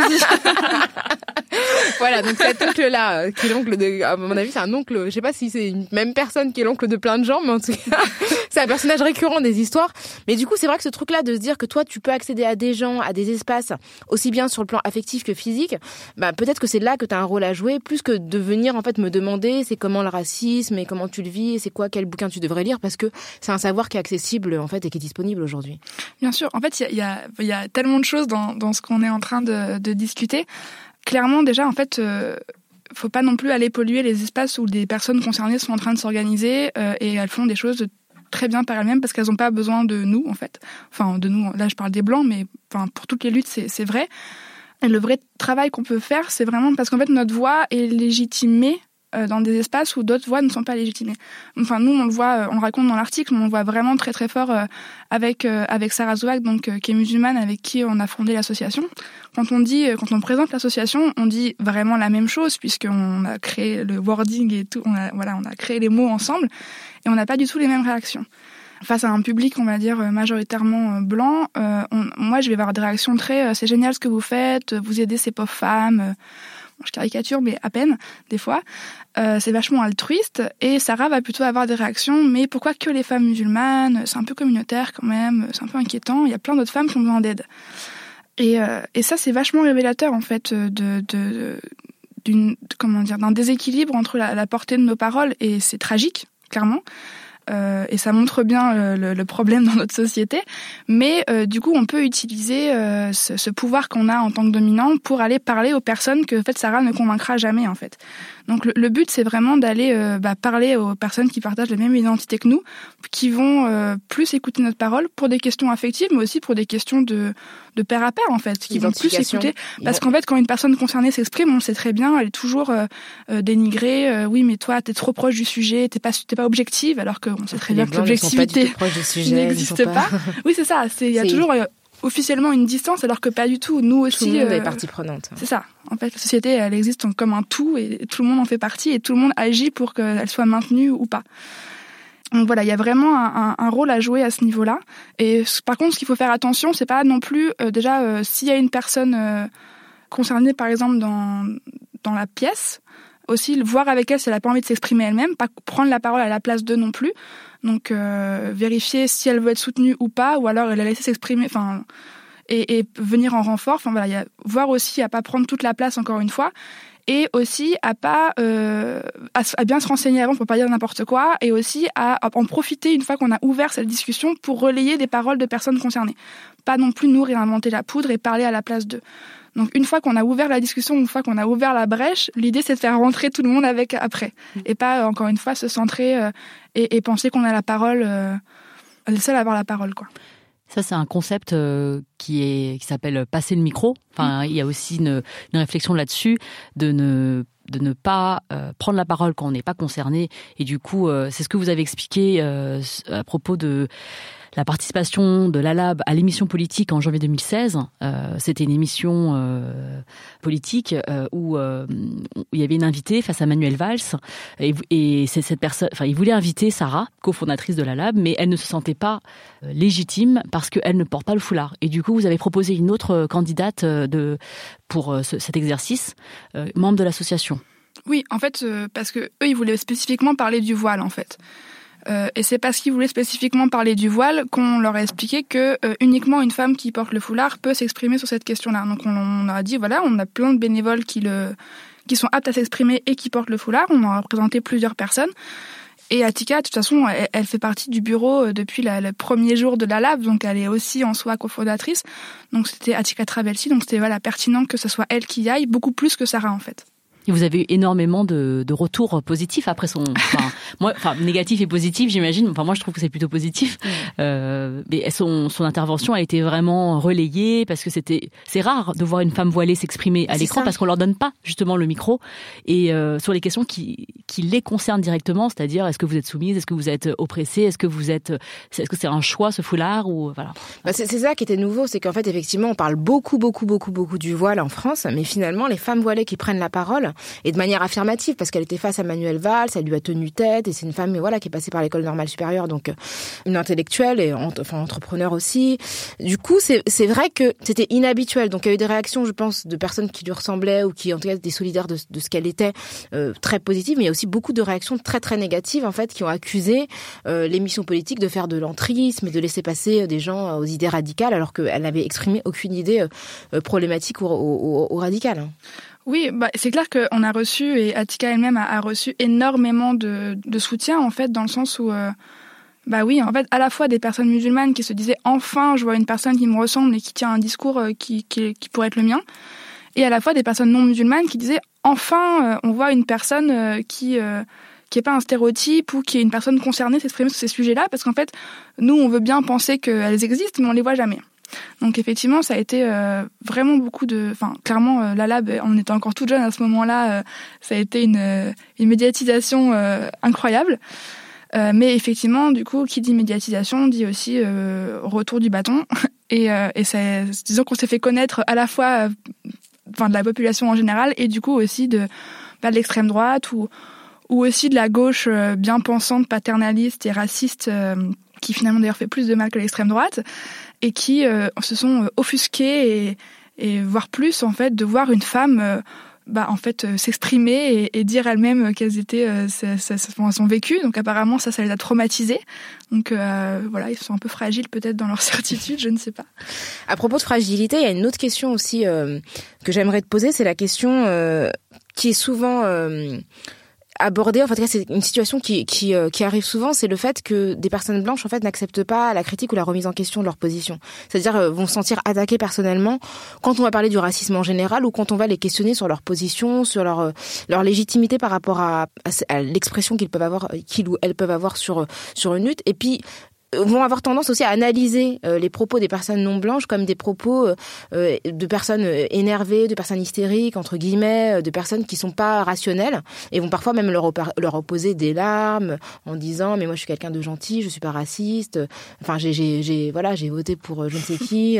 Voilà, donc cet oncle-là, euh, qui est l'oncle de, à mon avis, c'est un oncle. Je sais pas si c'est une même personne qui est l'oncle de plein de gens, mais en tout cas, c'est un personnage récurrent des histoires. Mais du coup, c'est vrai que ce truc-là de se dire que toi, tu peux accéder à des gens, à des espaces, aussi bien sur le plan affectif que physique, bah peut-être que c'est là que t'as un rôle à jouer, plus que de venir en fait me demander c'est comment le racisme et comment tu le vis, et c'est quoi, quel bouquin tu devrais lire, parce que c'est un savoir qui est accessible en fait et qui est disponible aujourd'hui. Bien sûr, en fait il y a, y, a, y a tellement de choses dans, dans ce qu'on est en train de, de discuter. Clairement déjà en fait, euh, faut pas non plus aller polluer les espaces où des personnes concernées sont en train de s'organiser euh, et elles font des choses de très bien par elles-mêmes parce qu'elles n'ont pas besoin de nous en fait. Enfin de nous, là je parle des blancs, mais enfin pour toutes les luttes c'est, c'est vrai. Et le vrai travail qu'on peut faire, c'est vraiment parce qu'en fait, notre voix est légitimée euh, dans des espaces où d'autres voix ne sont pas légitimées. Enfin, nous, on le voit, on le raconte dans l'article, mais on le voit vraiment très très fort euh, avec euh, avec Sarah Zouak, donc euh, qui est musulmane, avec qui on a fondé l'association. Quand on dit, quand on présente l'association, on dit vraiment la même chose puisqu'on a créé le wording et tout, on a, voilà, on a créé les mots ensemble et on n'a pas du tout les mêmes réactions. Face à un public, on va dire, majoritairement blanc, euh, on, moi, je vais avoir des réactions très euh, « c'est génial ce que vous faites, vous aidez ces pauvres femmes euh, ». Bon, je caricature, mais à peine, des fois. Euh, c'est vachement altruiste. Et Sarah va plutôt avoir des réactions « mais pourquoi que les femmes musulmanes ? C'est un peu communautaire quand même, c'est un peu inquiétant, il y a plein d'autres femmes qui ont besoin d'aide ». Et, euh, et ça, c'est vachement révélateur, en fait, de... de, de d'une, comment dire, d'un déséquilibre entre la, la portée de nos paroles, et c'est tragique, clairement. Euh, et ça montre bien le, le, le problème dans notre société, mais euh, du coup on peut utiliser euh, ce, ce pouvoir qu'on a en tant que dominant pour aller parler aux personnes que en fait Sarah ne convaincra jamais en fait. Donc le, le but c'est vraiment d'aller euh, bah, parler aux personnes qui partagent la même identité que nous, qui vont euh, plus écouter notre parole pour des questions affectives, mais aussi pour des questions de, de pair à pair en fait, qui vont plus écouter. Parce qu'en fait quand une personne concernée s'exprime, on sait très bien, elle est toujours euh, euh, dénigrée. Euh, oui mais toi t'es trop proche du sujet, t'es pas t'es pas objective, alors que on sait très bien que l'objectivité n'existe pas. pas. Oui, c'est ça. Il y a c'est... toujours euh, officiellement une distance, alors que pas du tout. Nous aussi. Tout le monde euh, est partie prenante. C'est ça. En fait, la société, elle existe comme un tout et tout le monde en fait partie et tout le monde agit pour qu'elle soit maintenue ou pas. Donc voilà, il y a vraiment un, un, un rôle à jouer à ce niveau-là. Et par contre, ce qu'il faut faire attention, c'est pas non plus euh, déjà euh, s'il y a une personne euh, concernée, par exemple dans dans la pièce. Aussi, voir avec elle si elle n'a pas envie de s'exprimer elle-même, pas prendre la parole à la place d'eux non plus. Donc, euh, vérifier si elle veut être soutenue ou pas, ou alors la laisser s'exprimer, enfin, et, et venir en renfort. Enfin voilà, y a, voir aussi à pas prendre toute la place encore une fois, et aussi à pas euh, à, à bien se renseigner avant pour pas dire n'importe quoi, et aussi à, à en profiter une fois qu'on a ouvert cette discussion pour relayer des paroles de personnes concernées. Pas non plus nous réinventer la poudre et parler à la place d'eux. Donc une fois qu'on a ouvert la discussion, une fois qu'on a ouvert la brèche, l'idée c'est de faire rentrer tout le monde avec après. Et pas, encore une fois, se centrer euh, et, et penser qu'on a la parole, euh, le seul à avoir la parole, quoi. Ça, c'est un concept euh, qui est qui s'appelle passer le micro. Enfin, mmh. il y a aussi une, une réflexion là-dessus de ne de ne pas euh, prendre la parole quand on n'est pas concerné. Et du coup, euh, c'est ce que vous avez expliqué euh, à propos de la participation de l'Alab à l'émission politique en janvier deux mille seize. Euh, c'était une émission euh, politique euh, où, euh, où il y avait une invitée face à Manuel Valls. Et, et c'est cette personne, enfin, il voulait inviter Sarah, cofondatrice de l'Alab, mais elle ne se sentait pas euh, légitime parce qu'elle ne porte pas le foulard. Et du coup, vous avez proposé une autre candidate de, pour euh, ce, cet exercice, euh, membre de l'association. Oui, en fait, euh, parce que eux, ils voulaient spécifiquement parler du voile, en fait. Euh, et c'est parce qu'ils voulaient spécifiquement parler du voile qu'on leur a expliqué que euh, uniquement une femme qui porte le foulard peut s'exprimer sur cette question-là. Donc on, on leur a dit, voilà, on a plein de bénévoles qui, le, qui sont aptes à s'exprimer et qui portent le foulard. On en a représenté plusieurs personnes. Et Atika, de toute façon, elle, elle fait partie du bureau depuis la, le premier jour de la Lab, donc elle est aussi en soi cofondatrice. Donc c'était Atika Trabelsi, donc c'était voilà, pertinent que ce soit elle qui y aille, beaucoup plus que Sarah en fait. Et vous avez eu énormément de, de retours positifs après son, enfin, moi, enfin, négatif et positif, j'imagine. Enfin, moi, je trouve que c'est plutôt positif. Mmh. Euh, mais son, son intervention a été vraiment relayée parce que c'était, c'est rare de voir une femme voilée s'exprimer à c'est l'écran ça. Parce qu'on leur donne pas justement le micro et euh, sur les questions qui, qui les concernent directement, c'est-à-dire est-ce que vous êtes soumise, est-ce que vous êtes oppressée, est-ce que vous êtes, est-ce que c'est un choix ce foulard ou voilà. Bah c'est, c'est ça qui était nouveau, c'est qu'en fait effectivement on parle beaucoup, beaucoup, beaucoup, beaucoup du voile en France, mais finalement les femmes voilées qui prennent la parole et de manière affirmative, parce qu'elle était face à Manuel Valls, elle lui a tenu tête, et c'est une femme, mais voilà, qui est passée par l'école normale supérieure, donc une intellectuelle et enfin entrepreneur aussi. Du coup, c'est c'est vrai que c'était inhabituel. Donc il y a eu des réactions, je pense, de personnes qui lui ressemblaient ou qui en tout cas étaient solidaires de, de ce qu'elle était, euh, très positives, mais il y a aussi beaucoup de réactions très très négatives en fait qui ont accusé euh, l'émission politique de faire de l'entrisme et de laisser passer des gens aux idées radicales, alors qu'elle n'avait exprimé aucune idée euh, problématique ou, ou, ou radicale. Oui, bah, c'est clair qu'on a reçu, et Atika elle-même a, a reçu énormément de, de soutien, en fait, dans le sens où, euh, bah oui, en fait, à la fois des personnes musulmanes qui se disaient « enfin, je vois une personne qui me ressemble et qui tient un discours euh, qui, qui, qui pourrait être le mien », et à la fois des personnes non musulmanes qui disaient « enfin, euh, on voit une personne euh, qui... Euh, qui est pas un stéréotype ou qui est une personne concernée s'exprimer sur ces sujets-là », parce qu'en fait, nous, on veut bien penser qu'elles existent, mais on les voit jamais. Donc effectivement, ça a été euh, vraiment beaucoup de... Enfin, clairement, euh, la Lab, on était encore toute jeune à ce moment-là, euh, ça a été une, euh, une médiatisation euh, incroyable. Euh, mais effectivement, du coup, qui dit médiatisation dit aussi euh, retour du bâton. Et, euh, et ça, disons qu'on s'est fait connaître à la fois euh, enfin, de la population en général et du coup aussi de, bah, de l'extrême droite ou, ou aussi de la gauche euh, bien pensante, paternaliste et raciste, euh, qui finalement d'ailleurs fait plus de mal que l'extrême droite, et qui euh, se sont offusqués et, et voire plus en fait de voir une femme euh, bah, en fait euh, s'exprimer et, et dire elle-même quelles étaient euh, sa, sa, sa, son vécu. Donc apparemment ça, ça les a traumatisés. Donc euh, voilà, ils sont un peu fragiles peut-être dans leur certitude, je ne sais pas. À propos de fragilité, il y a une autre question aussi euh, que j'aimerais te poser, c'est la question euh, qui est souvent euh, abordée. En fait, c'est une situation qui qui euh, qui arrive souvent, c'est le fait que des personnes blanches en fait n'acceptent pas la critique ou la remise en question de leur position. C'est-à-dire euh, vont se sentir attaquées personnellement quand on va parler du racisme en général ou quand on va les questionner sur leur position, sur leur euh, leur légitimité par rapport à, à, à l'expression qu'ils peuvent avoir, qu'ils ou elles peuvent avoir sur sur une lutte. Et puis vont avoir tendance aussi à analyser euh, les propos des personnes non blanches comme des propos euh, de personnes énervées, de personnes hystériques, entre guillemets, de personnes qui sont pas rationnelles, et vont parfois même leur, opar- leur opposer des larmes en disant mais moi je suis quelqu'un de gentil, je suis pas raciste, enfin j'ai j'ai j'ai voilà j'ai voté pour je ne sais qui,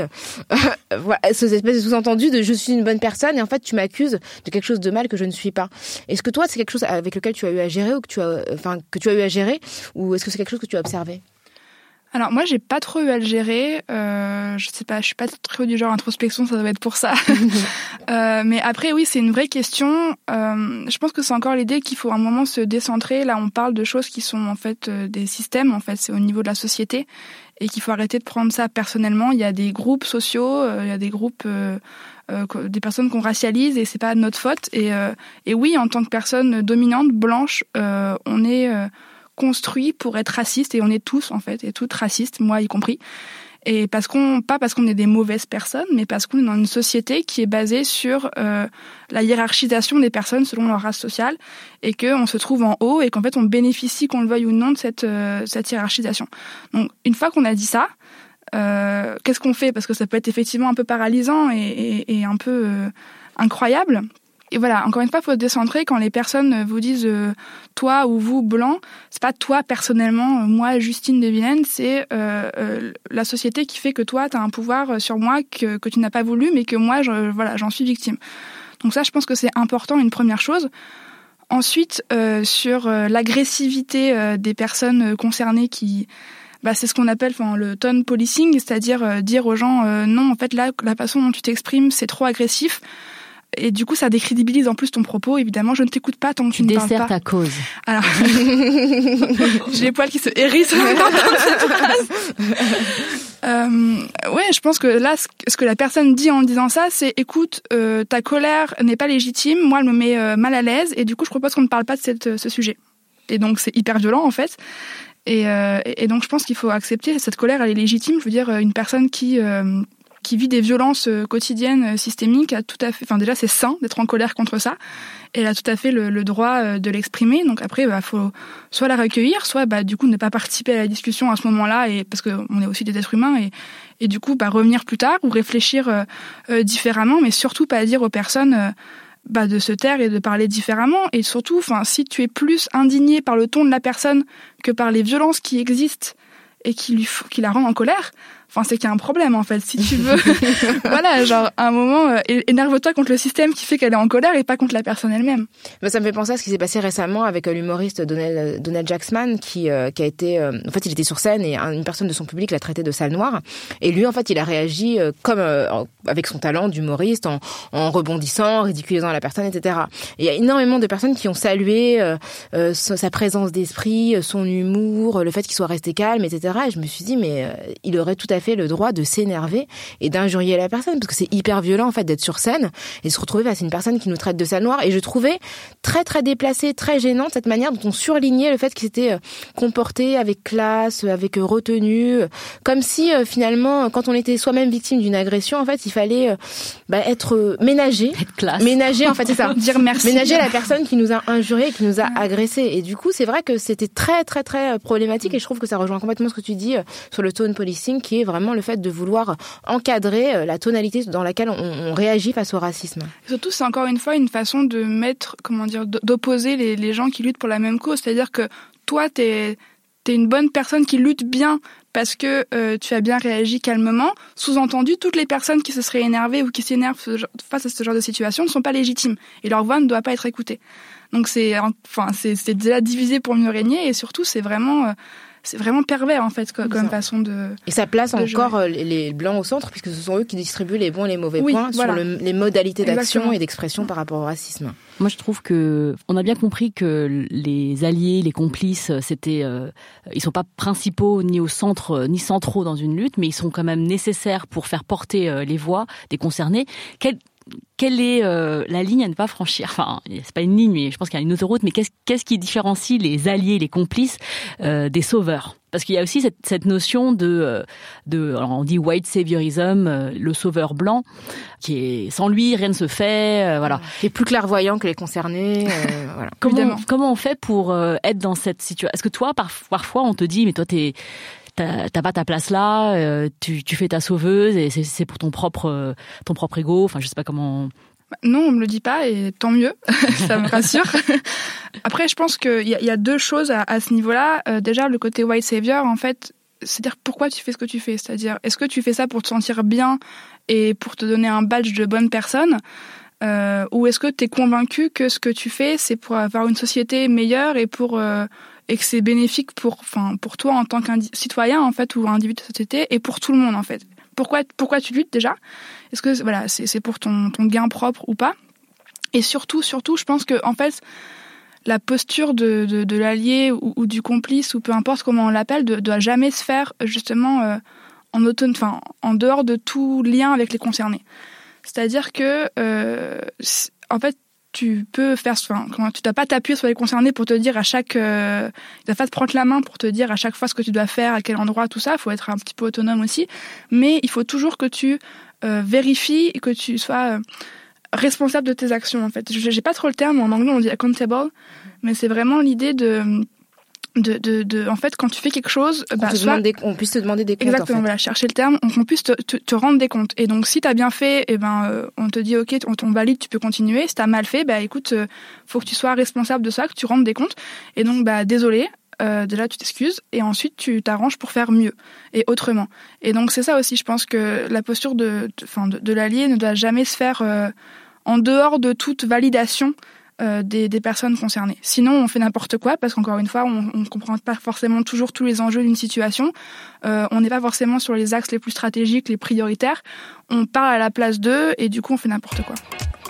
voilà, ces espèces de sous-entendus de je suis une bonne personne et en fait tu m'accuses de quelque chose de mal que je ne suis pas. Est-ce que toi c'est quelque chose avec lequel tu as eu à gérer ou que tu as enfin que tu as eu à gérer, ou est-ce que c'est quelque chose que tu as observé? Alors moi j'ai pas trop eu à le gérer, euh, je sais pas, je suis pas trop du genre introspection, ça doit être pour ça. euh, mais après oui c'est une vraie question. Euh, je pense que c'est encore l'idée qu'il faut à un moment se décentrer. Là on parle de choses qui sont en fait euh, des systèmes, en fait c'est au niveau de la société et qu'il faut arrêter de prendre ça personnellement. Il y a des groupes sociaux, euh, il y a des groupes, euh, euh, des personnes qu'on racialise et c'est pas notre faute. Et, euh, et oui en tant que personne dominante blanche, euh, on est euh, construit pour être raciste et on est tous en fait et toutes racistes, moi y compris. Et parce qu'on pas parce qu'on est des mauvaises personnes, mais parce qu'on est dans une société qui est basée sur euh, la hiérarchisation des personnes selon leur race sociale et que on se trouve en haut et qu'en fait on bénéficie, qu'on le veuille ou non, de cette euh, cette hiérarchisation. Donc une fois qu'on a dit ça, euh, qu'est-ce qu'on fait? Parce que ça peut être effectivement un peu paralysant et, et, et un peu euh, incroyable. Et voilà, encore une fois, il faut se décentrer quand les personnes vous disent euh, toi ou vous blanc, c'est pas toi personnellement, euh, moi Justine de Vilaine, c'est euh, euh, la société qui fait que toi tu as un pouvoir sur moi que que tu n'as pas voulu, mais que moi je, voilà, j'en suis victime. Donc ça, je pense que c'est important, une première chose. Ensuite, euh, sur euh, l'agressivité euh, des personnes concernées qui bah, c'est ce qu'on appelle enfin, le tone policing, c'est-à-dire euh, dire aux gens euh, non, en fait là la façon dont tu t'exprimes, c'est trop agressif. Et du coup, ça décrédibilise en plus ton propos. Évidemment, je ne t'écoute pas tant que tu, tu ne parles pas. Tu desserres ta cause. Alors, j'ai les poils qui se hérissent en entendant cette phrase. Euh, ouais, je pense que là, ce que la personne dit en disant ça, c'est écoute, euh, ta colère n'est pas légitime. Moi, elle me met euh, mal à l'aise. Et du coup, je propose qu'on ne parle pas de cette, ce sujet. Et donc, c'est hyper violent, en fait. Et, euh, et donc, je pense qu'il faut accepter cette colère, elle est légitime. Je veux dire, une personne qui... Euh, qui vit des violences quotidiennes systémiques a tout à fait, enfin déjà c'est sain d'être en colère contre ça, et elle a tout à fait le, le droit de l'exprimer. Donc après bah faut soit la recueillir, soit bah du coup ne pas participer à la discussion à ce moment-là, et parce que on est aussi des êtres humains, et et du coup bah revenir plus tard ou réfléchir euh, euh, différemment, mais surtout pas dire aux personnes euh, bah de se taire et de parler différemment. Et surtout enfin si tu es plus indigné par le ton de la personne que par les violences qui existent et qui lui qui la rendent en colère, enfin c'est qu'il y a un problème en fait, si tu veux. Voilà, genre à un moment euh, énerve-toi contre le système qui fait qu'elle est en colère et pas contre la personne elle-même. Mais ça me fait penser à ce qui s'est passé récemment avec euh, l'humoriste Donald, Donald Jacksman qui euh, qui a été euh, en fait il était sur scène et une personne de son public l'a traité de sale noire, et lui en fait il a réagi euh, comme euh, avec son talent d'humoriste en en rebondissant, en ridiculisant la personne, et cetera. Et il y a énormément de personnes qui ont salué euh, euh, sa présence d'esprit, son humour, le fait qu'il soit resté calme, et cetera. Et je me suis dit mais euh, il aurait tout à fait le droit de s'énerver et d'injurier la personne, parce que c'est hyper violent en fait d'être sur scène et se retrouver face à une personne qui nous traite de sale noire. Et je trouvais très très déplacé, très gênant cette manière dont on surlignait le fait qu'il s'était comporté avec classe, avec retenue, comme si euh, finalement quand on était soi-même victime d'une agression, en fait il fallait euh, bah, être ménagé, être classe, ménager en fait c'est ça, dire merci, ménager la personne qui nous a injurié, qui nous a agressé. Et du coup c'est vrai que c'était très très très problématique, et je trouve que ça rejoint complètement ce que tu dis euh, sur le tone policing, qui est vraiment le fait de vouloir encadrer la tonalité dans laquelle on, on réagit face au racisme. Et surtout, c'est encore une fois une façon de mettre, comment dire, d'opposer les, les gens qui luttent pour la même cause. C'est-à-dire que toi, t'es, t'es une bonne personne qui lutte bien parce que euh, tu as bien réagi calmement. Sous-entendu, toutes les personnes qui se seraient énervées ou qui s'énervent face à ce genre de situation ne sont pas légitimes et leur voix ne doit pas être écoutée. Donc c'est, enfin, c'est, c'est déjà divisé pour mieux régner et surtout, c'est vraiment... Euh, c'est vraiment pervers en fait comme, comme façon de et ça place encore jouer. les, les blancs au centre puisque ce sont eux qui distribuent les bons et les mauvais oui, points voilà. sur le, les modalités d'action Exactement. et d'expression par rapport au racisme. Moi, je trouve que on a bien compris que les alliés, les complices, c'était, euh, ils sont pas principaux ni au centre ni centraux dans une lutte, mais ils sont quand même nécessaires pour faire porter euh, les voix des concernés. Quel Quelle est euh, la ligne à ne pas franchir ? Enfin, c'est pas une ligne, mais je pense qu'il y a une autoroute. Mais qu'est-ce, qu'est-ce qui différencie les alliés, les complices euh, des sauveurs ? Parce qu'il y a aussi cette, cette notion de, de, alors on dit white saviorism, euh, le sauveur blanc, qui est sans lui rien ne se fait, euh, voilà. Qui est plus clairvoyant que les concernés. Euh, voilà. Comment, comment on fait pour euh, être dans cette situation ? Est-ce que toi, par, parfois, on te dit, mais toi, t'es T'as, t'as pas ta place là, euh, tu, tu fais ta sauveuse et c'est, c'est pour ton propre, euh, ton propre ego. Enfin, je sais pas comment. Non, on me le dit pas et tant mieux, ça me rassure. Après, je pense qu'il y a, y a deux choses à, à ce niveau-là. Euh, déjà, le côté white savior, en fait, c'est-à-dire pourquoi tu fais ce que tu fais. C'est-à-dire, est-ce que tu fais ça pour te sentir bien et pour te donner un badge de bonne personne, euh, ou est-ce que tu es convaincu que ce que tu fais, c'est pour avoir une société meilleure et pour euh, et que c'est bénéfique pour, enfin, pour toi en tant qu'un citoyen en fait ou individu de société et pour tout le monde en fait. Pourquoi, pourquoi tu luttes déjà ? Est-ce que voilà, c'est, c'est pour ton, ton gain propre ou pas ? Et surtout, surtout, je pense que en fait, la posture de, de, de l'allié ou, ou du complice ou peu importe comment on l'appelle, ne doit jamais se faire justement euh, en auto, enfin, en dehors de tout lien avec les concernés. C'est-à-dire que euh, en fait, tu peux faire, enfin, comment, tu dois pas t'appuyer sur les concernés pour te dire à chaque, euh, tu dois pas te prendre la main pour te dire à chaque fois ce que tu dois faire, à quel endroit, tout ça. Il faut être un petit peu autonome aussi, mais il faut toujours que tu euh, vérifies et que tu sois euh, responsable de tes actions. En fait, j'ai pas trop le terme en anglais, on dit accountable, mais c'est vraiment l'idée de De, de, de, en fait, quand tu fais quelque chose, on, bah, te soit, des, on puisse te demander des comptes. Exactement, en fait. voilà, chercher le terme, on, qu'on puisse te, te, te rendre des comptes. Et donc, si t'as bien fait, eh ben, euh, on te dit, ok, on, on valide, tu peux continuer. Si t'as mal fait, bah, écoute, euh, faut que tu sois responsable de ça, que tu rendes des comptes. Et donc, bah, désolé, euh, déjà, tu t'excuses, et ensuite, tu t'arranges pour faire mieux et autrement. Et donc, c'est ça aussi, je pense que la posture de, enfin, de, de, de l'allié ne doit jamais se faire euh, en dehors de toute validation Euh, des, des personnes concernées. Sinon, on fait n'importe quoi parce qu'encore une fois, on ne comprend pas forcément toujours tous les enjeux d'une situation. Euh, on n'est pas forcément sur les axes les plus stratégiques, les prioritaires. On parle à la place d'eux et du coup, on fait n'importe quoi.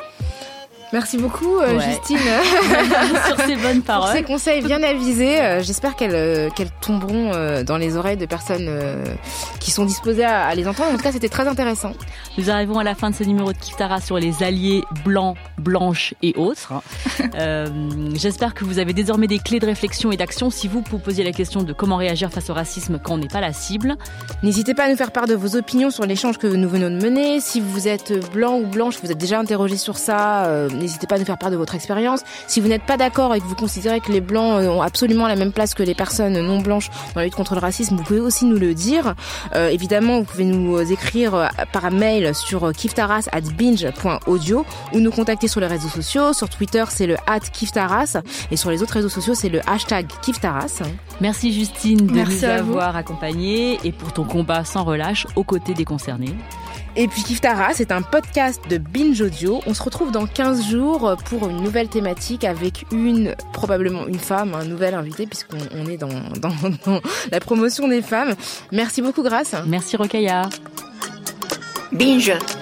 Merci beaucoup, euh, ouais. Justine. Sur ces bonnes paroles. Pour ces conseils bien avisés. Euh, j'espère qu'elles, euh, qu'elles tomberont euh, dans les oreilles de personnes euh, qui sont disposées à, à les entendre. En tout cas, c'était très intéressant. Nous arrivons à la fin de ce numéro de Kiftara sur les alliés blancs, blanches et autres. euh, j'espère que vous avez désormais des clés de réflexion et d'action si vous vous posiez la question de comment réagir face au racisme quand on n'est pas la cible. N'hésitez pas à nous faire part de vos opinions sur l'échange que nous venons de mener. Si vous êtes blanc ou blanche, vous êtes déjà interrogé sur ça, euh, n'hésitez pas à nous faire part de votre expérience. Si vous n'êtes pas d'accord et que vous considérez que les blancs ont absolument la même place que les personnes non blanches dans la lutte contre le racisme, vous pouvez aussi nous le dire. Euh, évidemment, vous pouvez nous écrire par mail sur kiftaras arobase binge point audio ou nous contacter sur les réseaux sociaux. Sur Twitter, c'est le arobase kiftaras et sur les autres réseaux sociaux, c'est le hashtag kiftaras. Merci Justine de Merci nous à vous. avoir accompagnés et pour ton combat sans relâche aux côtés des concernés. Et puis Kiftara, c'est un podcast de Binge Audio. On se retrouve dans quinze jours pour une nouvelle thématique avec une, probablement une femme, un nouvel invité puisqu'on on est dans, dans, dans la promotion des femmes. Merci beaucoup, Grâce. Merci Rokhaya. Binge.